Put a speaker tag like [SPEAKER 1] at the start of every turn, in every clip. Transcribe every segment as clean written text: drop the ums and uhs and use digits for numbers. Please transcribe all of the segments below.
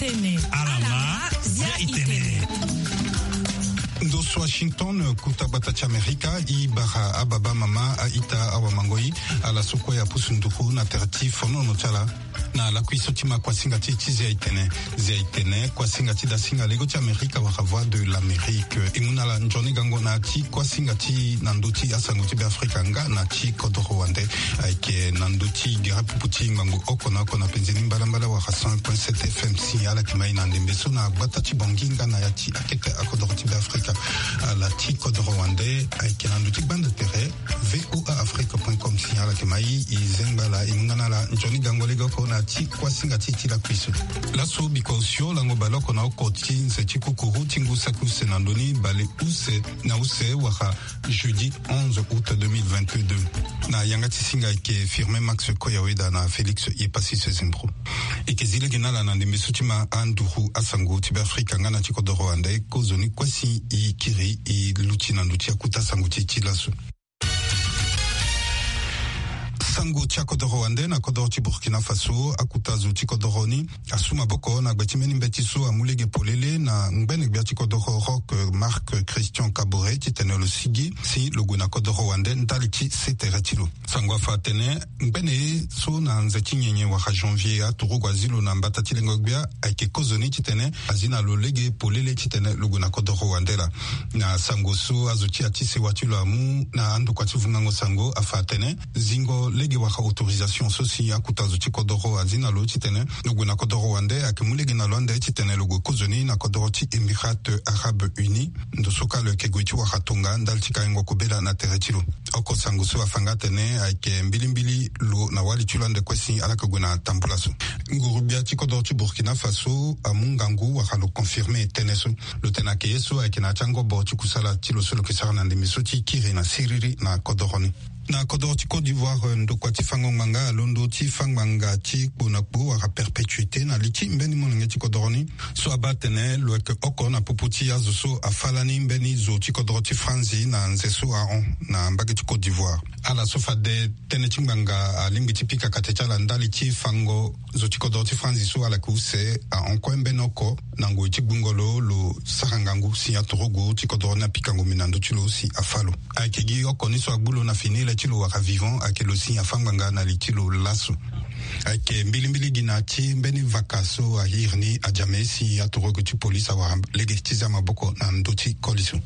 [SPEAKER 1] itene.
[SPEAKER 2] Alama zia itene.
[SPEAKER 3] Ndos Washington kutabata cha Amerika ibara ababa mama aita awamangoi ala soko ya pusunduku na tertif no chala na la kuisotima kwa singati zia itene kwa singati da singa lego cha Amerika wa voix de l'Amérique imuna la njoni gango na ti kwa singati nanduti asanguti be Afrika nga na ti kodo Rwanda ke nanduti girapuputi ngango okona kona penzeni mbala wa 100.7 FM si ala kimai na ndembeso na gbata ti bonginga na yati akete akodo ti be Afrika la tico de Rwandais qui a un bande de terre voaafrique.com signala que mai izengala imungana Johnny Gangolega kona ti kwa singa ti la kuisu la so bikosio la ngobalo kona okoti se tikukuru tingu saku senandoni bale use waka jeudi 11 août 2022 na yangati singa ke firmé Max Koyaweda na Félix Yepasi Sezimpro et que zile genala na ndemisutima anduru asango tibe Afrika ngana tiko de Rwandais kozoni kwasi ikiri ilutina ndutia kuta sanguti tilasu sango tiako de Rwanda na kodorti Burkina Faso akuta zuti kodoroni asuma boko na gbatimeni mbetiso amulege polele na ngbene gbiati kodoro rock Marc Christian Kabore titenelo sigi si logo na kodoro Rwanda ntaliti seteretilo sango fatene ngbene so na nzeti nyenye wa janvier aturu kwa zilo na mbatati lengogbia aike kozoni titene azina lolege polele titene logo na kodoro Rwanda na sango so azuti atise watilo amu na andu kwa tivungango sango afatene zingo lege waka autorisation sosi ya kutazo chikodoro azina lo titene logo na kodoro Rwanda akimulege na Rwanda titene logo kozoni na kodoro ti Emirat Arabe Uni ndosoka le kegwichi waka tonga ndaltika ngo kubela na teretilo oko sango so afanga tene ake mbilimbili lo na wali chulande kwesi alaka guna tambulaso ngurubia chikodoro ti Burkina Faso amungangu waka lo confirmer teneso lo tenake yeso ake na chango bo chikusala tilo solo kisara na ndemiso ti kiri na siriri na kodoroni na kodoro ti Côte d'Ivoire ndokwa ti fangonganga londo ti fanganga ti kponakpo waka perpétuité na liti mbeni monenge ti kodoroni so abatene loeke oko na popo ti azo so afalani mbeni zo ti kodoro ti Franzi na nzeso aon na mbage ti Côte d'Ivoire ala so fade tene ti ngbanga alingbi ti pika kate ti ala ndali ti fango zo ti kodoro ti Franzi so ala kuse aonko mbeni oko na ngoi ti gbungolo lo sarangangu si atorogo ti kodoro na pikango minando ti lo si afalo ayekegi oko ni so agbulo na fini tilo waka vivant akelo si afanganga na litilo lasu ake mbilimbili ginati mbeni vakaso ahirni ajamesi atorogo ti polisi awara legestiza maboko na ndoti kolisu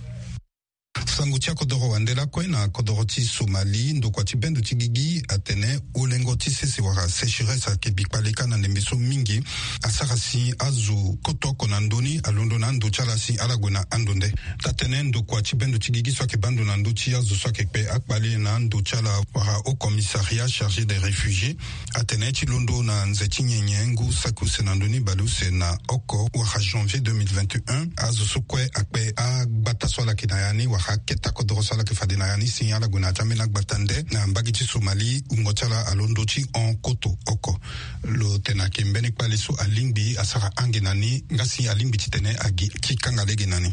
[SPEAKER 3] sango tia kodoro Rwanda kwe na kodoro ti Somali ndokwa ti bendo ti gigi atene olengo ti sese waka sécheresse ake bikpaleka na ndembeso mingi asara si azo kotoko na ndoni alondo na ndo chala si alago na andonde tatene ndokwa ti bendo ti gigi so ake bando na ndo ti azo so ake kpe akpale na ndo chala waka au commissariat chargé des réfugiés atene ti londo na nzeti nyenye ngu sakuse na ndoni baluse na oko waka janvier 2021 azo so kwe akpe agbata so ala kinayani waka keta kodoro sala ke fadina yani signala guna tamena gbatande na mbagi ti Somali ungochala alondo ti on koto oko lo tenake mbeni kwaliso alingbi asara angenani ngasi alingbi ti tene agi ti kangalege nani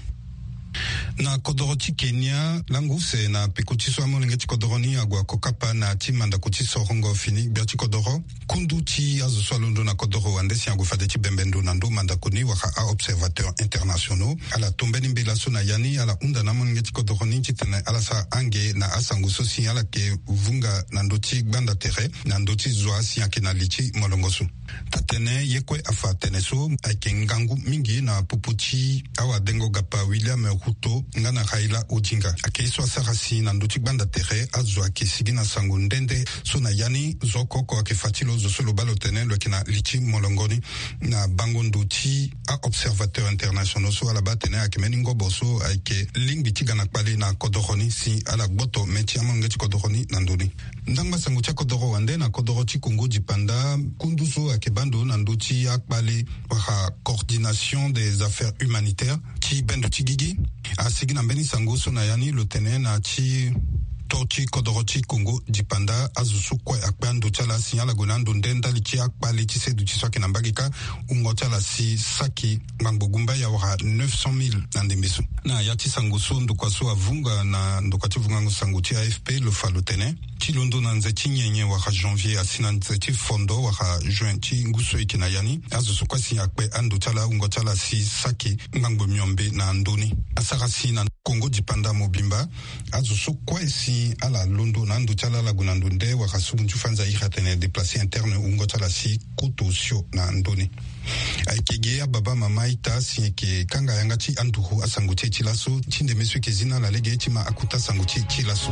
[SPEAKER 3] na kodoro ti Kenya langu se na pekuti so amonenge ti kodoro ni agwa kokapa na ti manda kuti sorongo fini bia ti kodoro kundu ti azo so alondo na kodoro Rwanda si ago fade ti bembendo na ndo manda koni waka a observateur internationaux ala tombeni mbela so na yani ala unda na amonenge ti kodoro ni ti tene ala sa ange na asango so si ala ke vunga na ndo ti gbanda tere na ndo ti zwa si ake na lichi molongo so tatene yekwe afa tene so ake ngangu mingi na puputi awa dengo gapa William Ruto ngana Raila Odinga ake so asarasi na ndoti gbanda tere azo ake sigi na sango ndende so na yani zokoko ake fatilo zo solo balo tene lo kina lichi molongoni na bango ndoti a observateur international so ala batene ake meningo boso ake lingbi tigana kpale na kodoroni si ala gboto meti amonge ti kodoroni na ndoni ndanga sango tia kodoro Rwanda na kodoro ti Congo dipanda kundu so ake bando na ndoti akpale waka coordination des affaires humanitaires ti bendo ti gigi asigi na mbeni sango so na yani lo tene na ti Torchi Kodorochi Congo Dipanda Azusukwa Akpando Chala Signala Gonando Ndenda Lichi Akpali Tise Duchiswa Kenambagika Ungo Chala Si Saki Mambogumba Yawara 900,000 Nandemisu. Na Yati Sangusu Ndukwasu Avunga na Ndukati Vungangu Sanguti AFP le Falotene. Chilondo Nanzeti Nyenye Wara janvier Asina Nzeti Fondo Wara juin Chi Nguso Ikinayani Azusukwa Sinyakpe Ando Chala Ungo Chala Si Saki Mbango Myombe na Andoni. Asarasi na Congo Dipanda Mobimba Azusukwa Si à la Londo Nando Chala Lagunandunde Wakasu Nchufanza Iratene déplacé interne Ungo Chala Si Koto Sio na Andoni. Aikegea baba mama ita sieke kanga yangati anduhu asanguche chilaso chinde mesu kezina la lege etima akuta sanguche chilaso.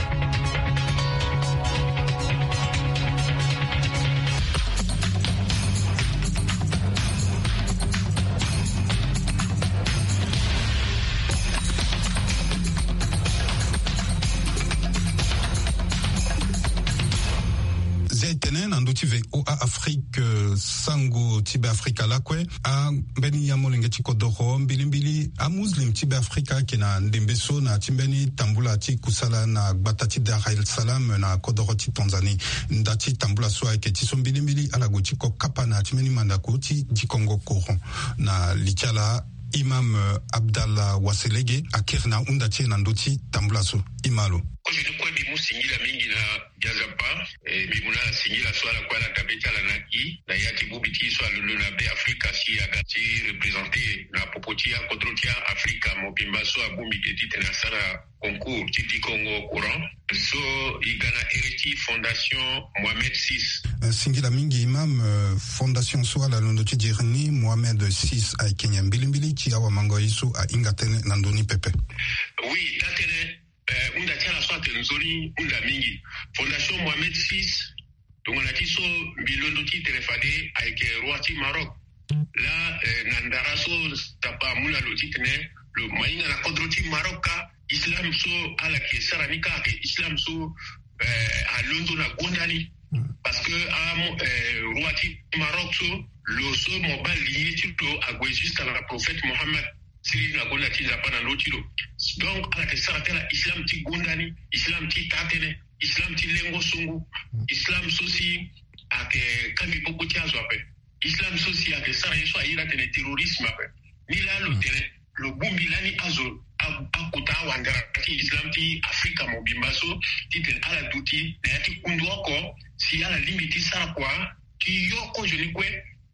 [SPEAKER 3] Oa Afrique sango tibe Afrika lakwe a beni ya molenge chikodoro mbilimbili a muslim tibe Afrika kena ndembeso na timbeni tambula ti kusala na batati Dar el Salam na kodoro ti Tanzanie ndati tambula soa ke tiso mbilimbili ala go chiko kapa na timeni mandako ti Kongo Koron na lichala Imam Abdallah Waselege akirna undati na ndoti tambula so imalo.
[SPEAKER 1] Singira mingi na jazapa bimuna singira swala kwa la kabetala na i na yati bubiti swala luna be Afrika si agati représenter na popotia kodrotia Afrika mobimba so abumi keti tena sara concours titi Congo courant so igana Heriti Fondation Mohamed VI
[SPEAKER 3] singira mingi imam Fondation swala londo tidirni Mohamed VI a Kenya mbilimbili ti awa mango iso a ingatene nandoni pepe.
[SPEAKER 1] Oui tatene unda tiala swate nzoli unda mingi Fondation Mohamed VI tungolati so bilondo ti telefade avec roi ti Maroc la nandara so tapa mula lo titne lo mainga na kodro ti Maroka Islam so ala ke saranika ke Islam so a londo na gondani parce que roi ti Maroc so lo so mobile lié ti to agwe jusqu'à la prophète Mohammed Siri na gonda ti zapana lotilo donc ala ke saratela Islam ti gondani Islam ti tatene Islam ti lengo sungu Islam sosi ake kami poko ti azo ape Islam sosi ake sara yeso ayira tene terrorisme ape ni la lo tene lo bumbi lani azo akuta wandara ti Islam ti Afrika mobimba so ti tene ala duti na yati kundu oko si ala limiti sara kwa ki yoko joni kwe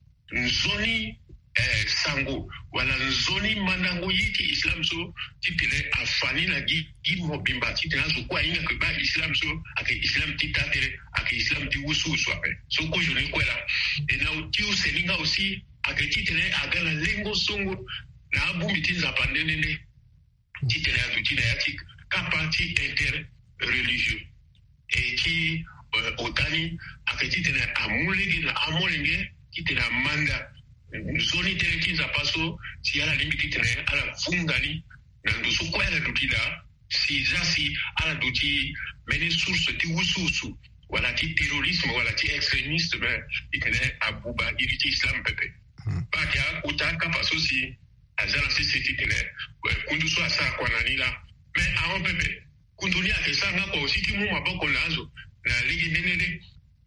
[SPEAKER 1] nzoni sango wala nzoni mandango yiti Islam so titele afani na gimo bimba titele azo kwa inga kwa Islam so ake Islam titatele ake Islam ti wusu ape so ko joni kwela na utiu seninga aussi ake titele agala lengo songo na abu mitinza pandenene titele azutina yati kapati inter religieux et qui otani ake titele amulege na amolenge titele manda zoni teleki za paso si ala limiti tene ala fungani na ndusu kwa ala dutila si zasi ala duti mene source ti wususu wala ti terrorisme wala ti extrémisme itene abuba iriti Islam pepe pakia utaka paso si azala si seti tene kundusu asa kwa nanila me awon pepe kundunia kesanga kwa usiki mu maboko nazo na ligi nenene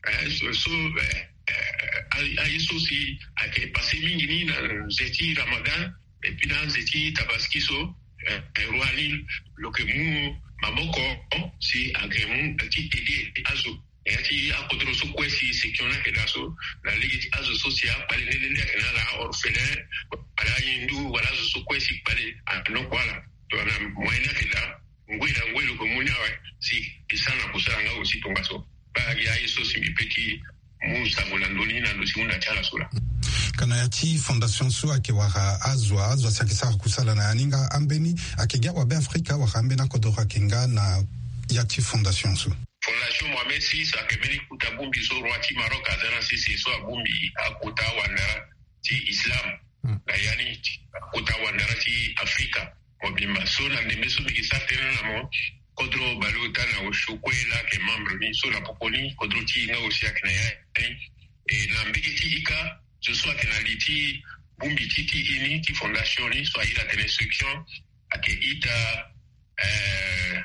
[SPEAKER 1] aiso si ake passé mingi ni na zeti Ramadan et puis dans zeti tabaskiso roali loke mu maboko si ake mu ti tege azo eti akodro so kwesi sekiona ke daso na ligi azo social pale nende kana la orphelin ala yindu wala so kwesi pale anokwala to na moyena ke da ngwelo ko munyawa si isana kusanga aussi tongaso ba ya iso si mipeki musa mulandoni na ndosimunda chala sura
[SPEAKER 3] kana yati Fondation so akewara azwa sakisa kusala na yaninga ambeni akegya wa be Afrika wa hambe na kodora kenga na yati Fondation so
[SPEAKER 1] Fondation Mohamed VI akebeni kutabumbi so rwati Maroc azana sisi so abumbi akuta wandara ti Islam na yani akuta wandara ti Afrika mobimba so na ndemeso bikisa tena na mo kodro baluta na ushukwela ke membre ni so la popoli kodro ti nga aussi akna ya e na mbigiti ika je sois que na liti bumbi titi ini ti fondation ni so ila tele instruction ake ita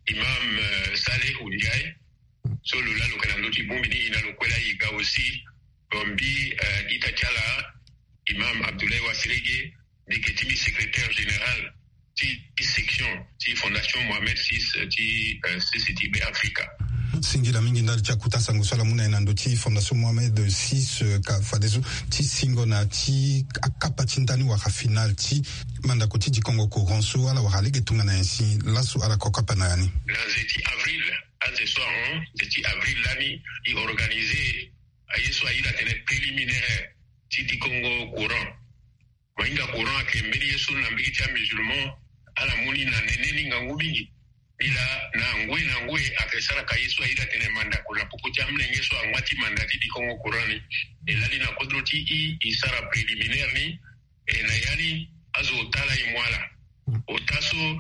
[SPEAKER 1] Imam Saleh Undiaye. So lula lokanandoti bombi ni inalokwela iga aussi bombi itachala Imam Abdoulaye Wassilege Deketimi secrétaire général ti section ti Fondation Mohamed VI ti CCTB Africa.
[SPEAKER 3] Singira mingi ndali chakuta sangu sala muna enando ti Fondation Mohamed VI ka fadeso ti singo na ti akapa tintani waka final ti manda ko ti Congo ko ronso ala waka lege tunga na ensi lasu ala kokapa na yani.
[SPEAKER 1] Lanzeti avril accessoirement zeti avril lani i organisé ayeso aida tene préliminaire ti Congo courant. Mainga courant ke mbeli yeso na mbiki tia musulman ala muni na neneni ngangubingi ila na ngwe akesara ka yeso aida tene manda kula poko tia mlenge so angwati manda ti Congo courant ni elali na kodroti isara préliminaire ni na yani azo tala imwala otaso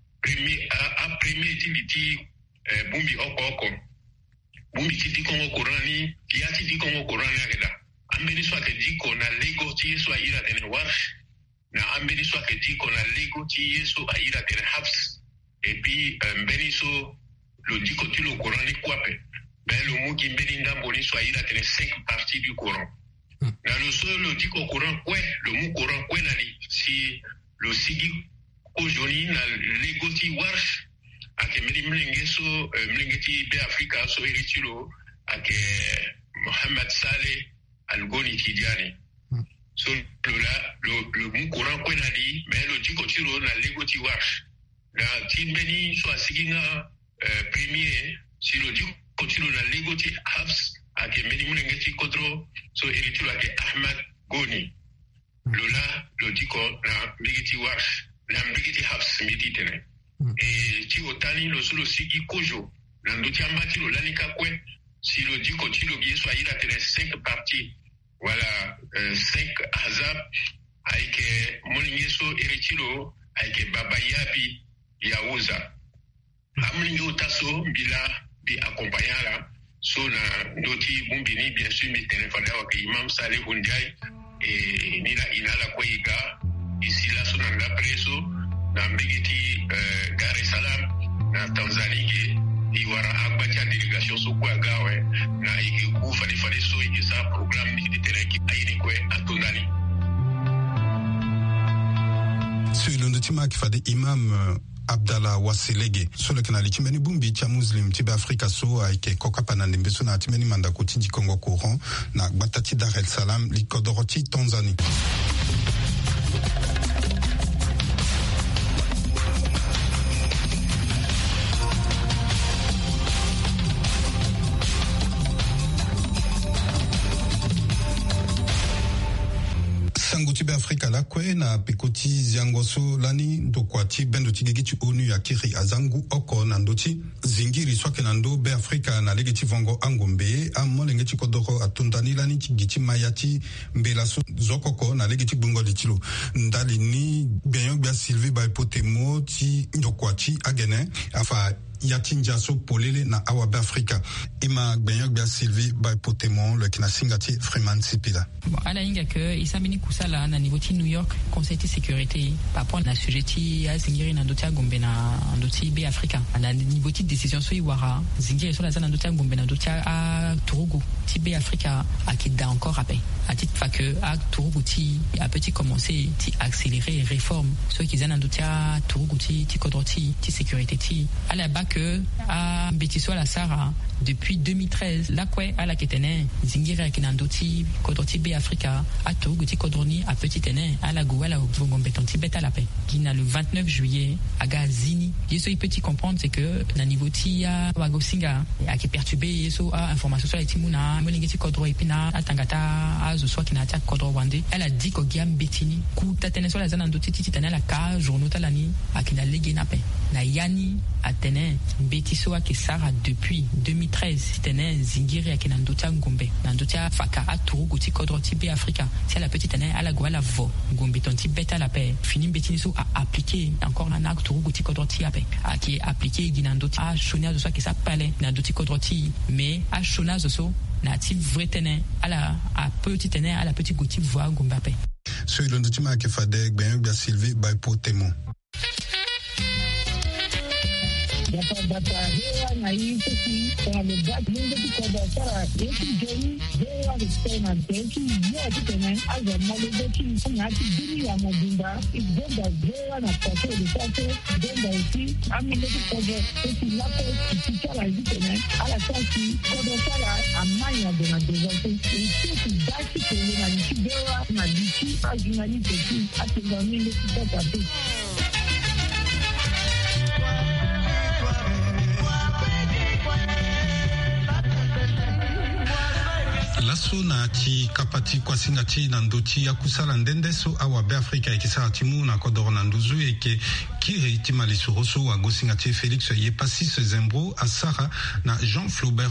[SPEAKER 1] premier ti bumbi oko bumbi ti Congo courant ni yati ti Congo courant ni akeda ambeni so ake diko na lego ti yeso aira tene warsh na ambeni so ake diko na lego ti yeso aira tene hafs et puis mbeni so lo diko ti lo courant ni kwape ben lo muki mbeni ndambo ni so aira tene 5 parties du courant na lo so lo diko courant kwe lo mu courant kwe na li si lo sigi ojoni na lego ti warsh ake mlenge ti be Afrika so eritilo ake Mohamed Saleh Algoni Tidiane. So le mu courant ko na di mais le diko tiro na lego ti wash. Na timbeni so asiginga premier si le diko tiro na lego ti Hafs ake meni mlenge ti kodro so eritilo ake Ahmad Goni. Lola le diko na lego ti wash na lego ti Hafs midi tene. Et ti otani lo solo sigi kojo na ndoti ambati lo lanika kwe si lo diko ti lo yeso aira tene 5 parties. Voilà, 5 Azab avec Molingeso Eritilo avec Baba Yabi Yaouza. Amlingo Tasso Bila bi accompagnala so na noti bumbini bien sûr mi téléphone avec Imam Saleh Undiaye et nila inala koiga ici là so na preso na mbigiti Dar es Salaam na Tanzanie iwara abacha délégation so kwa gawe na ikiku fali so ikisa programme ni ditereki ayini kwe atondani
[SPEAKER 3] Suilondo tima kifade Imam Abdallah Wassilege solo kanali chimeni bumbi cha muslim tibe Afrika so aike kokapa na ndembeso na timeni manda kuti di Congo courant na batati Dar es Salaam likodoroti Tanzanie. Tibe Afrika la kwe na pekoti ziangoso lani dokwati bendo tigigi onu ya kiri azangu oko nandoti zingiri swake nando be Afrika na legiti vongo angombe amolenge chikodoro atundani lani tigiti mayati mbela so zokoko na legiti bungo litilo ndali ni benyo bia Sylvie ba potemo ti dokwati agene afa yatinja so polele na awa be Afrika ima benyo bia Sylvie ba potemo le kina singati Freeman Sipila.
[SPEAKER 4] Bon, ala inga ke isamini kusala na niveau ti New York Conseil de sécurité par rapport na sujet ti a zingiri na ndoti agombe na ndoti be Afrika na niveau ti décision so iwara zingiri so la za na ndoti agombe na ndoti a Torugu ti be Afrika akida encore après à titre fa que a Torugu ti a petit commencer ti accélérer réforme so ki za na ndoti a Torugu ti kodroti ti sécurité ti ala ba que a betiso la Sara depuis 2013 la kwe ala ketene zingiri akina ndoti kodroti be Afrika a Torugu ti kodroni a petit ene à la Gouala au Vongombe Tibet à la paix qui n'a le 29 juillet à Gazini yeso il peut y comprendre c'est que na niveau ti ya wagosinga a qui perturbé yeso a information sur les timuna molingeti kodro epina atangata a zo soit qui na attaque kodro wande elle a dit ko giam betini ku tatene sur la zana ndoti ti tane la ka journaux talani a qui na lege na paix na yani atene betiso a qui sara depuis 2013 tene zingiri a qui na ndota ngombe na ndota faka a Torugu ti kodro ti be Afrika c'est la petite année à la Gouala vo ngombe ton ti beta la paix fini betini so a appliqué encore na nak Torugu ti kodro ti ape a qui est appliqué dinando a chonia de so qui s'appelle na ndoti kodro ti mais a chona so na ti vrai tene à la a petite année à la petite gouti voix ngombe ape
[SPEAKER 3] so il ndoti ma ke fade ben bia Sylvie by potemo.
[SPEAKER 5] data hewa na hii sisi kwa mebaki mungu kwa sara yetu jeni hewa kutena teki yote tena aza malebeki ngati dini ya mobimba igenda hewa na pato de pato genda uti amile kwa sisi lapo kichara hivi tena ala sasi kwa sara amanya de na devote sisi daki tena na nikidewa na diki ajunali teki atingamile kwa pato.
[SPEAKER 3] Laso na ti kapati kwa singa ti na ndoti ya kusala ndende so awa be Afrika ikisara timu na kodoro na nduzu eke kiri ti malisuro so wa gosinga ti Félix Yepassis Zembro asara na Jean Flaubert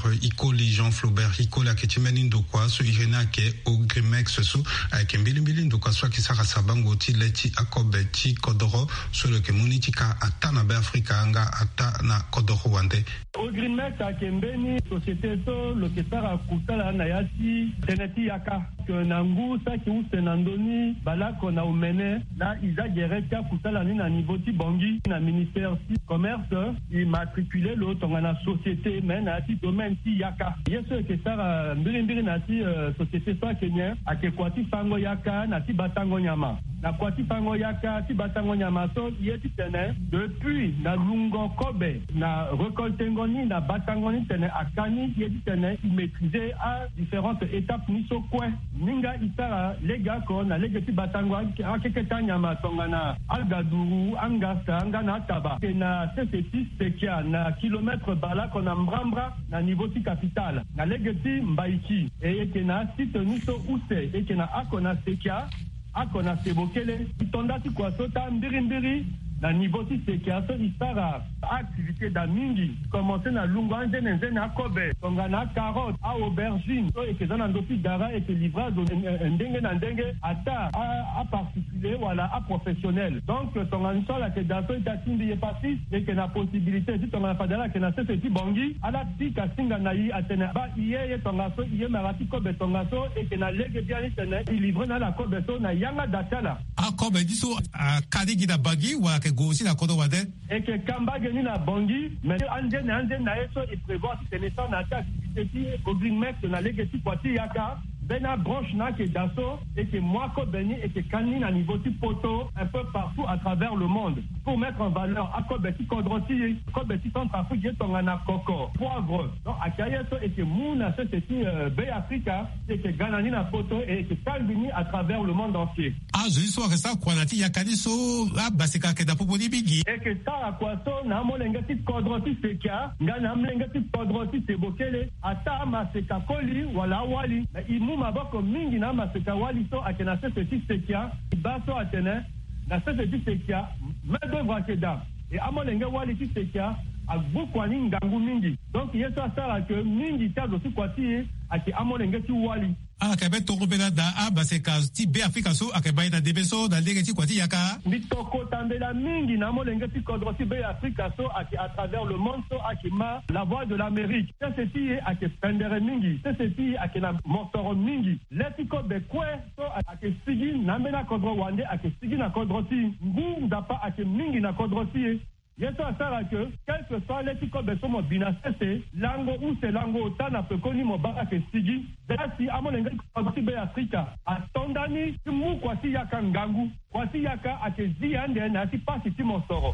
[SPEAKER 3] Ikoli aketi meni ndokwa so irena ke Ogrimex so ake mbili ndokwa so akisara sabango ti leti akobe ti kodoro so le ke muni ti ka ata na be Afrika anga ata na kodoro wande.
[SPEAKER 6] Ogrimex ake mbeni société so lo ke sara kusala na yasi teneti yaka ke nangu saki usenandoni balako na umene na iza gereka kusala ni na niveau ti bongi na ministère ti commerce immatriculé lo tonga na société mais na ti domaine ti yaka yeso ke sara mbili na ti société so kenyen ake kwati fango yaka na ti batango nyama na kwati fango yaka ti batango nyama so yeti tene depuis na lungo kobe na récolte ngoni na batango ni tene akani yeti tene maîtriser à différentes étapes ni so kwe ninga isara lega ko na lega ti batango akeke tanyama tonga na algaduru angasa ngana taba na CC6 sekia na kilomètre bala ko na mbrambra na niveau ti capital na lega ti mbaiki e na site ni so use e na akona sekia akona sebokele itondati kwa sota mbiri na niveau ti sekia so isara activité da mingi commencer na lunga nzene na kobe tonga na carotte a aubergine so ekeza na ndosi dara et livrage ndenge na ndenge ata a particulier wala a professionnel donc tonga nsola ke daso itatindi Yepassis et que na possibilité si tonga na fadala ke na sese ti bongi ala ti kasinga na yi atene ba iye tonga so iye marati kobe tonga so et que na lege bien tene livrer na la kobe so na yanga datala
[SPEAKER 2] a kobe diso a kadigi da bagi wa ke gosi na kodo wade
[SPEAKER 6] et que kambage ni na bongi mais anje na eso il prévoit que ne sont na activité ti Ogrimex na lege ti kwati yaka bena branche na ke daso et que moi ko beni et que kani na niveau ti poto un peu partout à travers le monde pour mettre en valeur akobeti kodroti kobeti Centrafrique tonga na koko poivre donc akayeso et que muna c'est be Africa et que ganani na poto et que kalbini à travers le monde entier
[SPEAKER 2] je dis so resta kwanati yakani so basika ke da popoli bigi
[SPEAKER 6] et que ça kwaso na molenga ti kodroti sekia ngana molenga ti kodroti sebokele ata maseka koli wala wali maboko mingi na maseka wali so akena sese sekia baso atene na sese sekia medo vrakeda et amolenge wali ti sekia abukwani ngangu mingi donc yeso asala ke mingi tazo si kwati ati amolenge ti wali
[SPEAKER 2] akabe tokobela da baseka ti be Afrika so akabe na debeso da lege ti kwati yaka
[SPEAKER 6] bitoko tambela mingi na molenge ti kodro ti be Afrika so ati à travers le monde so akima la voix de l'Amérique c'est ti ake spendere mingi c'est ti ake na mosoro mingi letiko be kwe so ake sigi na mena kodro wande ake sigi na kodro ti ngu ndapa ake mingi na kodro ti yeso asara que quel que soit l'éthique de son bina c'est lango ou c'est lango tana pe koni mo ba ke sigi dasi amolenga ko be Afrika atondani mu kwasi yaka ngangu kwasi yaka akezi ande na ti pasi ti mosoro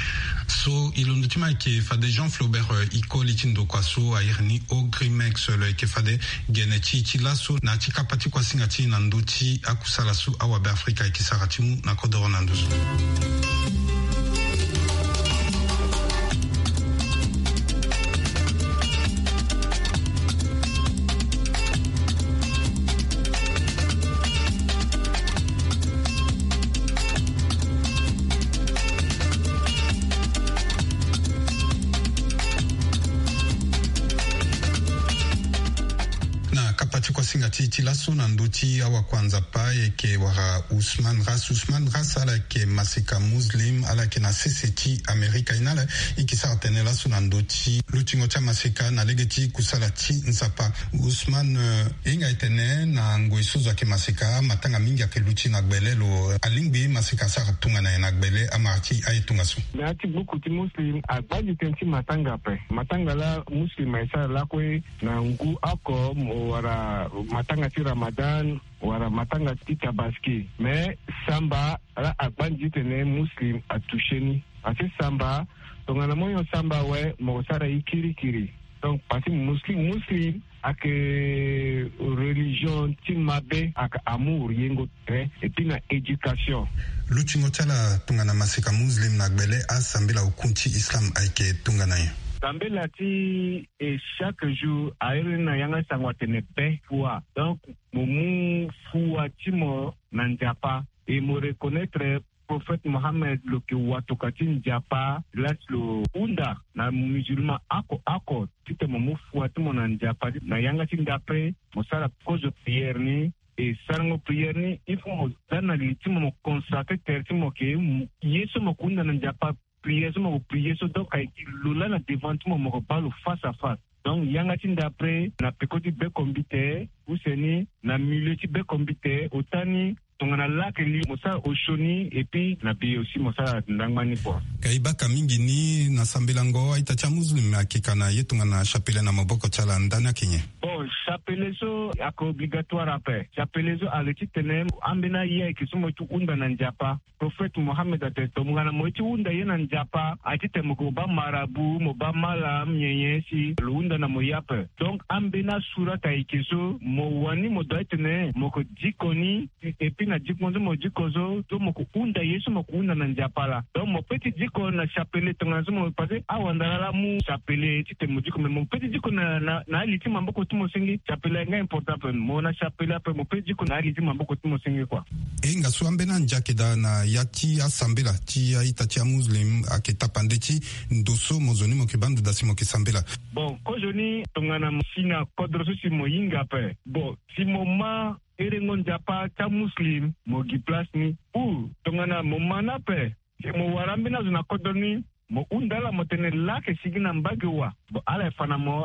[SPEAKER 3] so ilondutima ke fade Jean Flaubert Ikoli tindo kwaso airni Ogrimex le ke fade geneti ti laso na ti kapati kwa singati na nduti akusala su awa be Afrika ikisaratimu na kodoro na nduzu. ti laso na ndoti awa kwanza pa ke wara Usman Ras ala ke masika muslim ala ke na CCT Amerika inala ikisa atene laso na ndoti lutingo cha masika na legeti kusala ti nsapa Usman inga itene na ngoisuza ke masika matanga mingi ke luti na gbelelo alingbi masika sa tunga na gbele amarti aitunga su
[SPEAKER 7] ati buku ti muslim agbaji tenti matanga la muslim isa la kwe na ngu ako wara matanga ti Ramadan wara matanga ti Tabaski mais samba la agbaji tene muslim atusheni ati samba tongana moyo samba we mo sara ikiri donc parce muslim ak religion ti mabe ak amour yengo et puis na éducation
[SPEAKER 3] lutingo tala tungana masika muslim na gbele asambela ukunti islam aike tungana ye
[SPEAKER 7] sambela ti chaque jour aire na yanga sangwa tene pe foi donc momu foi ti mo na njapa et mo reconnaître prophète Mohammed lo ke watokati njapa laslo unda na musulman ako tite momu foi ti mo na njapa na yanga ti ndapre mo sala cause prière ni et sarango prière ni il faut mo dana li ti mo consacrer terre ti mo ke yeso mo kunda na njapa prière mo prière so donc ay lola na devant ti mo balo face à face donc yanga ti ndapre na pekoti be kombite useni na milieu ti be kombite otani tongana lake li mosa oshoni et puis na bi aussi mosa ndangmani kwa
[SPEAKER 3] kaiba kamingi ni na sambelango aitacha muslim akikana yetunga na chapelle na maboko chala ndana kinye
[SPEAKER 7] bon chapelle so ak obligatoire après chapelle so aleti tenem ambena ye kisumo tu unda na njapa prophète Mohammed ateto mungana moiti unda ye na njapa atite mo ba marabu mo ba mala myenye si lunda na moyape donc ambena sura kaikiso mo wani mo doitene mo ko dikoni et puis na dikozo mo dikozo to mo ko unda yesu mo ko unda na njapala donc mo petit diko na chapelle tongazo mo passé awandala mu chapelle tite mo diko mo petit diko na aliti mamboko tumo singi chapelle nga important mo na chapelle après mo petit diko na aliti mamboko tumo singi kwa
[SPEAKER 3] enga suambe na njakeda na yati asambela ti aitati muslim aketa pandeti ndoso mozoni mo kebandu dasimo kesambela
[SPEAKER 7] bon ko joni tongana msina kodroso si mo yinga pe bon si mo ma erengo njapa ta muslim mo gi place ni ou tongana mo mana pe mo warambe na zona kodoni mo undala mo tene lake sigina mbage wa ala fana mo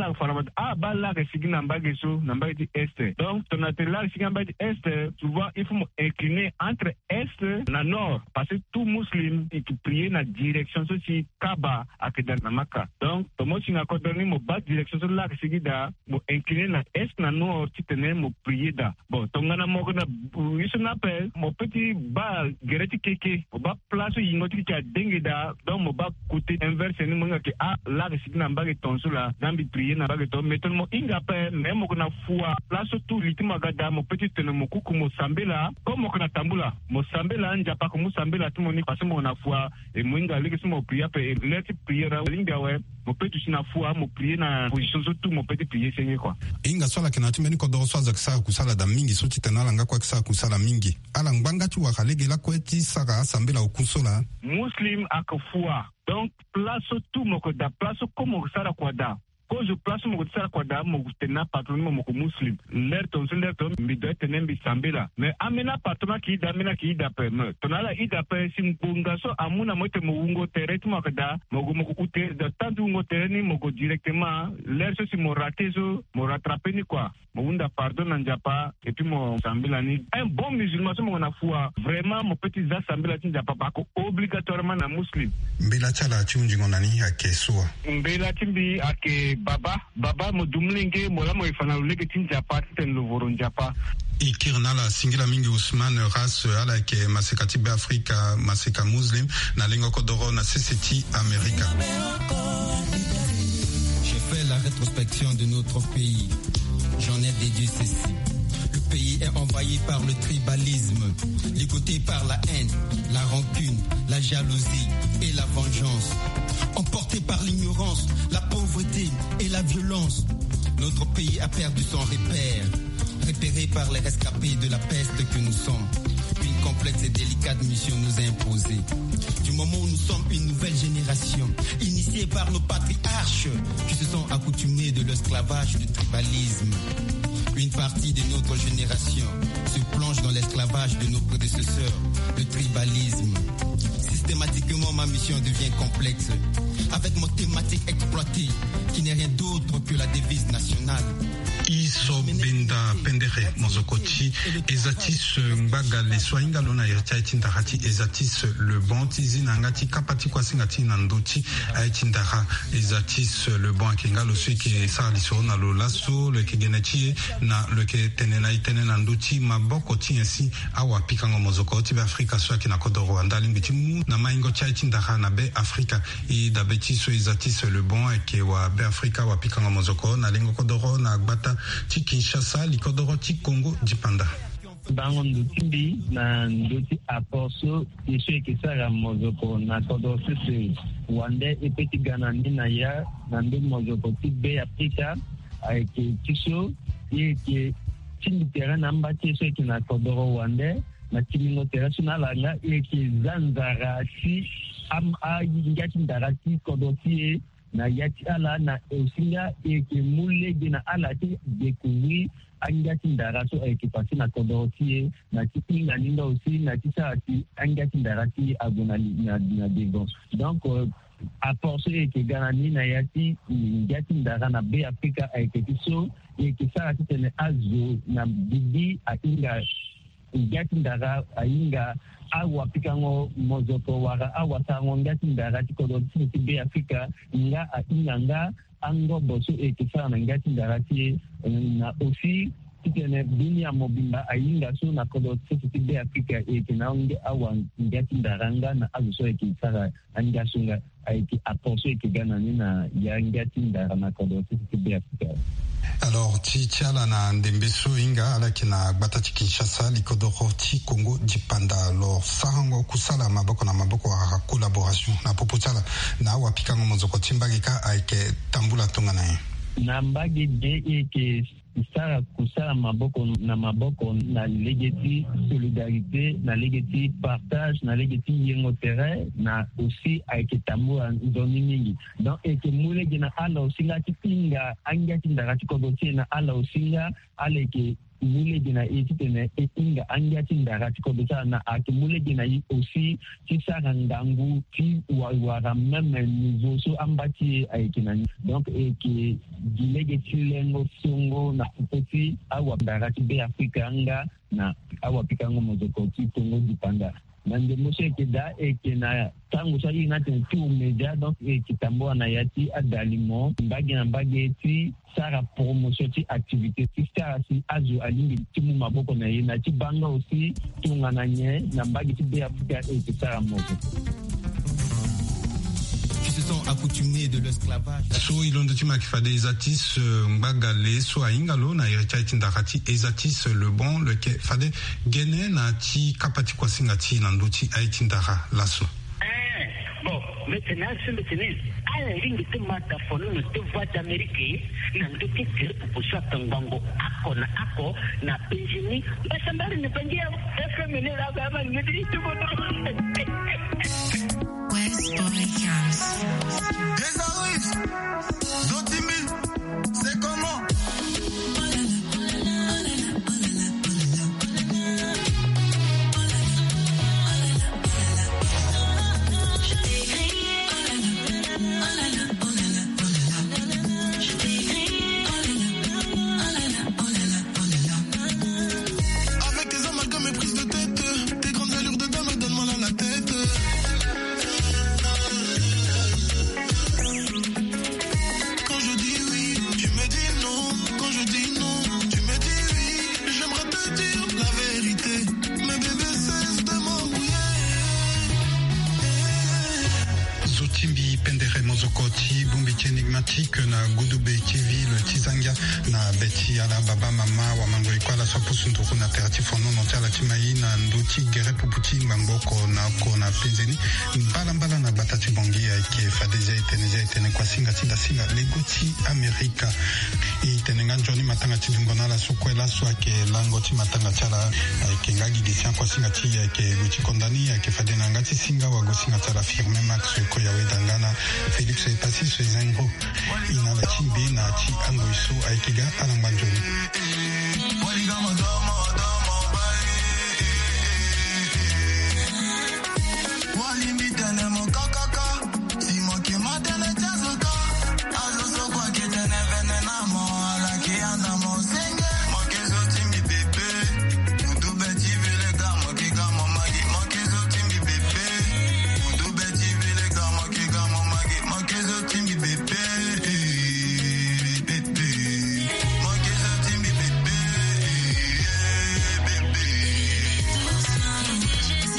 [SPEAKER 7] ba lake sigina mbage so na mbage est donc tonate lake sigina mbage est souvent il faut mo incliner entre est na nord parce que tout muslim qui prie na direction so si Kaaba akeda na Maka donc to mo singa kodoni mo ba direction so lake sigida mo incliner na est na nord ti tene mo prier da bon tongana mo na yiso na pe mo petit ba gereti keke mo ba place yingoti ki dengeda donc mo ba côté inverse ni monga ke la resigna mbage tonso la zambi prier na mbage to meton mo inga pe même ko na fua place tout litima gada mo petit tene mo kuku mo sambela comme ko na tambula mo sambela njapa ko mo sambela tout moni parce mo na fua et mo inga leki mo prier pe let prier ra linga we mo petit na fua mo prier na position so tout mo petit prier senye quoi
[SPEAKER 3] inga swala kena timeni ko do swaza ksa kusala da mingi so titenala nga kwa ksa kusala mingi ala ngbanga tu wakalegela kweti saka sambela okusola
[SPEAKER 7] muslim akafua donc place tout moko da place comme sara kwada ko je place moko sara kwada moko tena patron moko muslim l'air ton mi doit tener bi sambela mais amena patron ki da pe tonala ida pe simbunga so amuna moite mo ungo terre tu moko da moko ute de tant ungo terre ni moko directement l'air so si mo raté so mo rattraper ni quoi mo unda pardon na njapa et puis mo sambela ni un bon musulman so mo na foi vraiment mo petit za sambela ti njapa pa ko obligatoirement na muslim
[SPEAKER 3] mbela chala chunji ngonani akesua
[SPEAKER 7] mbela timbi ake baba mo dumlinge mo la mo ifana lege ti njapa ten lo voro njapa
[SPEAKER 3] ikirnala singila mingi Usman Ras ala ke masekati be Afrika maseka muslim na lengo kodoro na CCT America.
[SPEAKER 8] J'ai fait la rétrospection de notre pays. J'en ai déduit ceci. Le pays est envahi par le tribalisme, ligoté par la haine, la rancune, la jalousie et la vengeance. Emporté par l'ignorance, la pauvreté et la violence. Notre pays a perdu son repère, repéré par les rescapés de la peste que nous sommes. Une complexe et délicate mission nous a imposée. Du moment où nous sommes une nouvelle génération, initiée par nos patriarches, qui se sont accoutumés de l'esclavage, du tribalisme. Une partie de notre génération se plonge dans l'esclavage de nos prédécesseurs, le tribalisme. Systématiquement, ma mission devient complexe, avec mon thématique exploitée, qui n'est rien d'autre que la devise nationale.
[SPEAKER 3] Iso benda pendere mozokoti ezatis mbaga le swainga lona yercha itindahati ezatis le bon tizi nangati kapati kwa singati nandoti aitindaha ezatis le bon akinga lo suike sarliso na lo lasso le kegenechi na le ke tenena itene nandoti maboko ti ainsi awa pikango mozokoti be Afrika swaki na kodo Rwanda limbiti mu na maingo cha itindaha na be Afrika i da betiso ezatis le bon ke wa be Afrika wa pikango mozoko na lengo kodoro na gbata ti Kinshasa likodoro ti Congo dipanda
[SPEAKER 9] bango ndutimbi na nduti aposo iso ekisara mozoko na kodo sisi wande epeti gana nina ya na ndu mozoko ti be Afrika aike tiso eke tindi tera namba tiso eke na kodoro wande na timingo tera sunalanga eke zanzara ti ngati ndara ti kodo ti na yati ala na usinga eke mulege na ala ti découvrir angati ndara so eke pasi na kodoti na ti na ninda aussi na ti sa ti angati ndara ti agona na devant donc a force eke ganani na yati ngati ndara na be Afrika eke so eke sa ti tene azo na bibi a inga ngati ndara ainga awa pikango mozoko wara awa sango ngati ndara tikodo ti be Afrika nga inanga ango boso ekisa na ngati ndara ti na aussi tene dunia mobimba ainga so na kodo ti be Afrika ekina nge awa ngati ndara nga na azo ekisa anga sunga aiki aposo ekigana na ya ngati ndara na kodo ti be Afrika.
[SPEAKER 3] Alors tiala na ndembeso inga ala kina gbata ti Kinshasa likodoro ti Congo dipanda alors sahango kusala maboko na maboko wa collaboration na popotala na wapikango mozoko timbagika aike tambula tongana
[SPEAKER 9] na mbagi de eke sara kusala maboko na legeti solidarité na legeti partage na legeti yengo terrain na aussi aike tambula ndoni mingi donc eke mulege na ala osinga tipinga angati ndakati kodotie na ala osinga aleke mulege na etitene etinga angati ndakati kodota na ake mulege na yi aussi tisara ndangu ti wara même niveau so ambati aike na donc eke legeti lengo songo na kupoti awa ndakati be Afrika anga na awa pikango mozoko ti Congo dipanda nande mose eke da eke na tango sa ina ten tu media donc eke tambo na yati adalimo mbagi na mbagi ti sara promotion ti activité ti sara si azu alingi ti mu maboko na ye na ti banga aussi tunga na nye na mbagi ti be Afrika eke sara mozo
[SPEAKER 8] accoutumés de l'esclavage.
[SPEAKER 3] So ilondo tima kifade ezatis mbagale so aingalo na yercha itindakati ezatis le bon le ke fade gene na ti kapati kwa singati na ndoti aitindara laso.
[SPEAKER 10] Bon, maintenant ala ringi te mata fono no te voix d'Amérique na ndoti te pour ça tangango ako na penjini basambali ne pangia FMN la baba ngedi tu bono.
[SPEAKER 11] West Boy Cams.
[SPEAKER 12] Des arrives, Zotimbi, c'est comment? Avec tes amalgames et prises de tête, tes grandes allures de dame, donne mal à la tête.
[SPEAKER 3] Pendere mozokoti bumbiki enigmatique na Gudube TV le Tizanga na Beti ala baba mama wa mango ikwala sa pusuntuku na terati fono notala timai na ndoti gere puputi mbamboko na ko na penzeni mbala na batati bongi ke fadeza itene kwa singa legoti Amerika itenenga njoni matanga tidungona la sukwela so ke langoti matanga chala ke ngagi disian kwa singa ti ke guti kondani ke fadena ngati singa wa gosinga chala firme max ko yawe dangana Félix est passé sur les Mangro ina la chimbe na chi ango iso aikiga anambanjoni. Wali mitane mo kaka